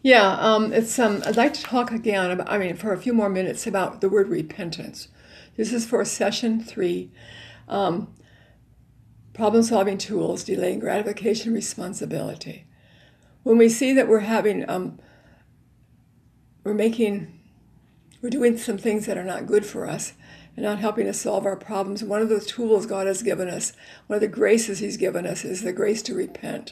Yeah, I'd like to talk again about, for a few more minutes about the word repentance. This is for session 3, problem-solving tools, delaying gratification, responsibility. When we see that we're doing some things that are not good for us and not helping us solve our problems, one of those tools God has given us, one of the graces He's given us, is the grace to repent.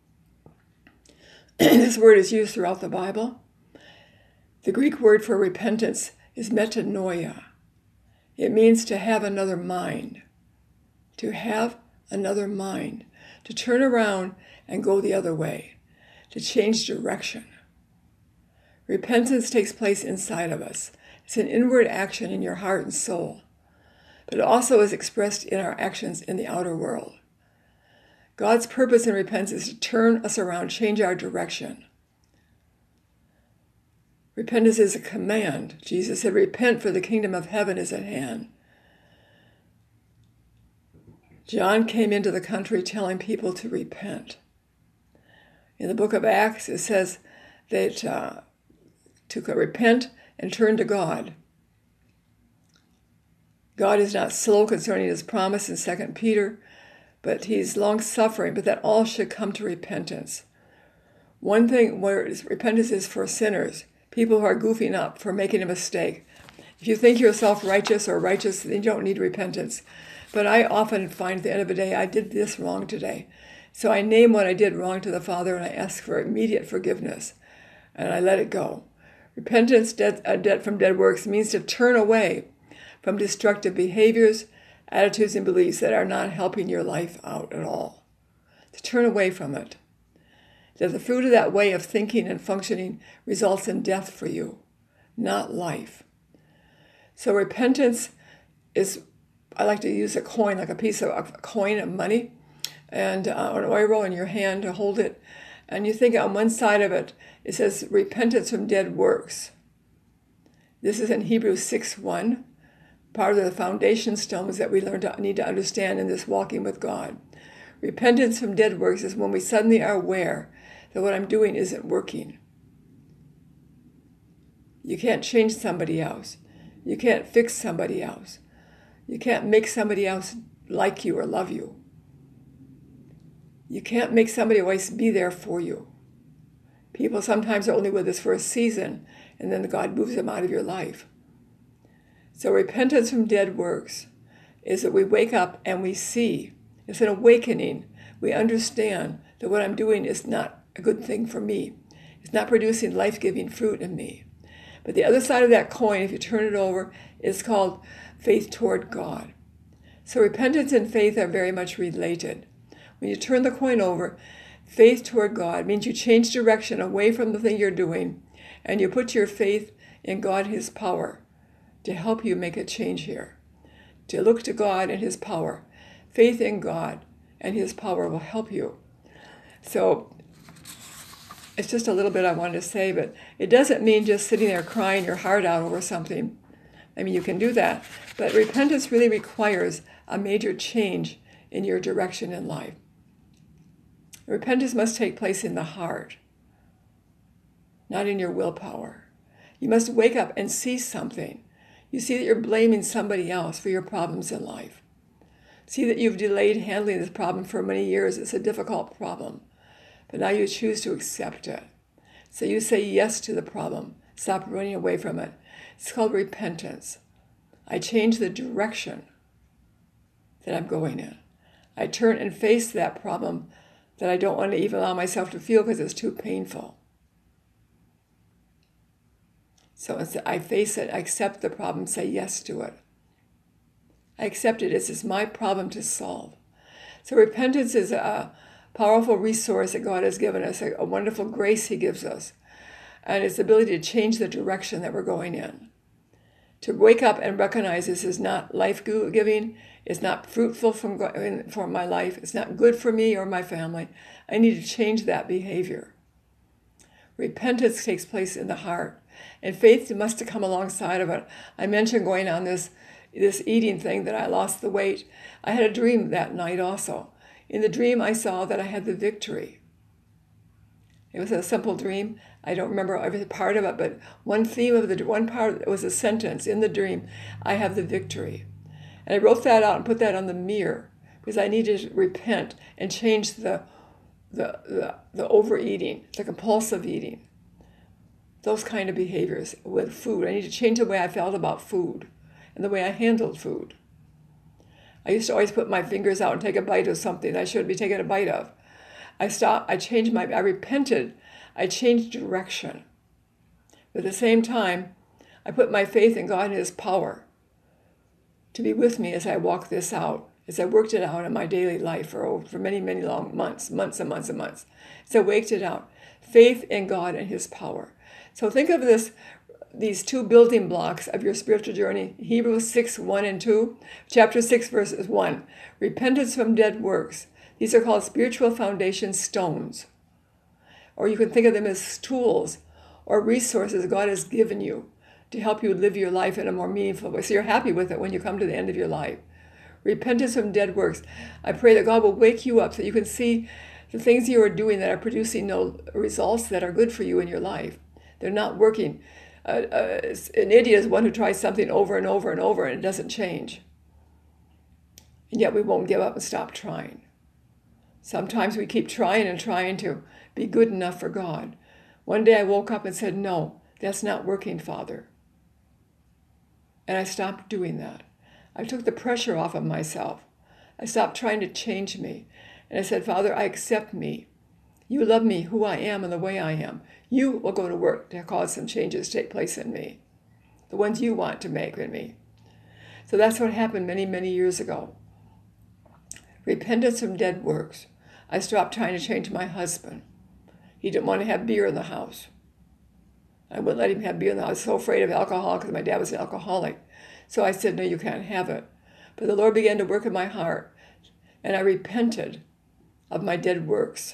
This word is used throughout the Bible. The Greek word for repentance is metanoia. It means to have another mind. To have another mind. To turn around and go the other way. To change direction. Repentance takes place inside of us. It's an inward action in your heart and soul. But it also is expressed in our actions in the outer world. God's purpose in repentance is to turn us around, change our direction. Repentance is a command. Jesus said, "Repent, for the kingdom of heaven is at hand." John came into the country telling people to repent. In the book of Acts, it says that to repent and turn to God. God is not slow concerning His promise in 2 Peter, but He's long-suffering, but that all should come to repentance. One thing where repentance is for sinners, people who are goofing up, for making a mistake. If you think you're self-righteous or righteous, then you don't need repentance. But I often find at the end of the day, I did this wrong today. So I name what I did wrong to the Father and I ask for immediate forgiveness. And I let it go. Repentance, debt from dead works, means to turn away from destructive behaviors, attitudes, and beliefs that are not helping your life out at all. To turn away from it. That the fruit of that way of thinking and functioning results in death for you, not life. So repentance is, I like to use a coin, like a piece of a coin of money, and an euro in your hand to hold it. And you think on one side of it, it says repentance from dead works. This is in Hebrews 6:1, part of the foundation stones that we need to understand in this walking with God. Repentance from dead works is when we suddenly are aware that what I'm doing isn't working. You can't change somebody else. You can't fix somebody else. You can't make somebody else like you or love you. You can't make somebody always be there for you. People sometimes are only with us for a season, and then God moves them out of your life. So repentance from dead works is that we wake up and we see. It's an awakening. We understand that what I'm doing is not a good thing for me. It's not producing life-giving fruit in me. But the other side of that coin, if you turn it over, is called faith toward God. So repentance and faith are very much related. When you turn the coin over, faith toward God means you change direction away from the thing you're doing, and you put your faith in God, His power, to help you make a change here. To look to God and His power. Faith in God and His power will help you. So it's just a little bit I wanted to say, but it doesn't mean just sitting there crying your heart out over something. I mean, you can do that, but repentance really requires a major change in your direction in life. Repentance must take place in the heart, not in your willpower. You must wake up and see something. You see that you're blaming somebody else for your problems in life. See that you've delayed handling this problem for many years. It's a difficult problem, but now you choose to accept it. So you say yes to the problem. Stop running away from it. It's called repentance. I change the direction that I'm going in. I turn and face that problem that I don't want to even allow myself to feel because it's too painful. So I face it, I accept the problem, say yes to it. I accept it as it's my problem to solve. So repentance is a powerful resource that God has given us, a wonderful grace He gives us. And it's the ability to change the direction that we're going in. To wake up and recognize this is not life-giving, it's not fruitful for my life, it's not good for me or my family. I need to change that behavior. Repentance takes place in the heart, and faith must come alongside of it. I mentioned going on this eating thing that I lost the weight. I had a dream that night also. In the dream, I saw that I had the victory. It was a simple dream. I don't remember every part of it, but one theme of the one part was a sentence in the dream, I have the victory. And I wrote that out and put that on the mirror because I needed to repent and change the overeating, the compulsive eating, those kind of behaviors with food. I need to change the way I felt about food and the way I handled food. I used to always put my fingers out and take a bite of something I shouldn't be taking a bite of. I stopped, I repented, I changed direction. But at the same time, I put my faith in God and His power to be with me as I walk this out, as I worked it out in my daily life for many, many long months and months and months. So I worked it out. Faith in God and His power. So think of these two building blocks of your spiritual journey. Hebrews 6, 1 and 2. Chapter 6, verses 1. Repentance from dead works. These are called spiritual foundation stones. Or you can think of them as tools or resources God has given you to help you live your life in a more meaningful way. So you're happy with it when you come to the end of your life. Repentance from dead works. I pray that God will wake you up so you can see the things you are doing that are producing no results that are good for you in your life. They're not working. An idiot is one who tries something over and over and over and it doesn't change. And yet we won't give up and stop trying. Sometimes we keep trying and trying to be good enough for God. One day I woke up and said, no, that's not working, Father. And I stopped doing that. I took the pressure off of myself. I stopped trying to change me. And I said, Father, I accept me. You love me, who I am and the way I am. You will go to work to cause some changes to take place in me, the ones you want to make in me. So that's what happened many, many years ago. Repentance from dead works. I stopped trying to change my husband. He didn't want to have beer in the house. I wouldn't let him have beer in the house. I was so afraid of alcohol because my dad was an alcoholic. So I said, no, you can't have it. But the Lord began to work in my heart, and I repented of my dead works.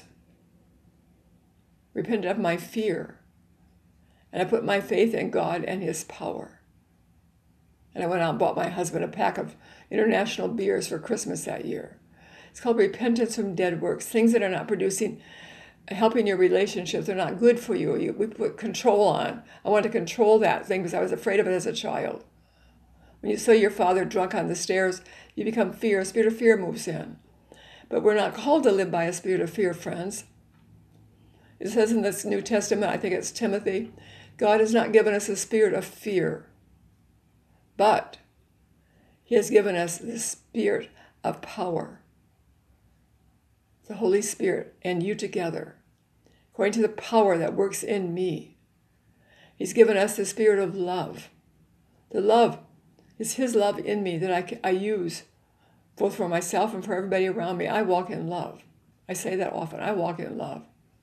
Repented of my fear. And I put my faith in God and His power. And I went out and bought my husband a pack of international beers for Christmas that year. It's called repentance from dead works, things that are not helping your relationships. They're not good for you. We put control on. I wanted to control that thing because I was afraid of it as a child. When you saw your father drunk on the stairs, you become fear. A spirit of fear moves in. But we're not called to live by a spirit of fear, friends. It says in this New Testament, I think it's Timothy, God has not given us a spirit of fear, but He has given us the spirit of power. The Holy Spirit and you together, according to the power that works in me. He's given us the spirit of love. The love is His love in me that I use both for myself and for everybody around me. I walk in love. I say that often. I walk in love.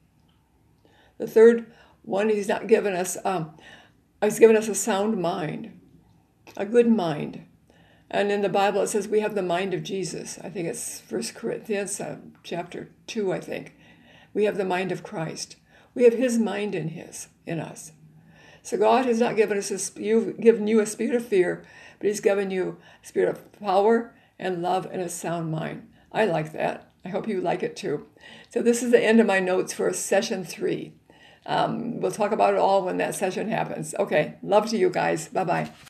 The third one, He's not given us, He's given us a sound mind, a good mind. And in the Bible, it says we have the mind of Jesus. I think it's 1 Corinthians chapter 2, I think. We have the mind of Christ. We have His mind in us. So God has not given us given you a spirit of fear, but He's given you a spirit of power and love and a sound mind. I like that. I hope you like it too. So this is the end of my notes for session 3. We'll talk about it all when that session happens. Okay, love to you guys. Bye-bye.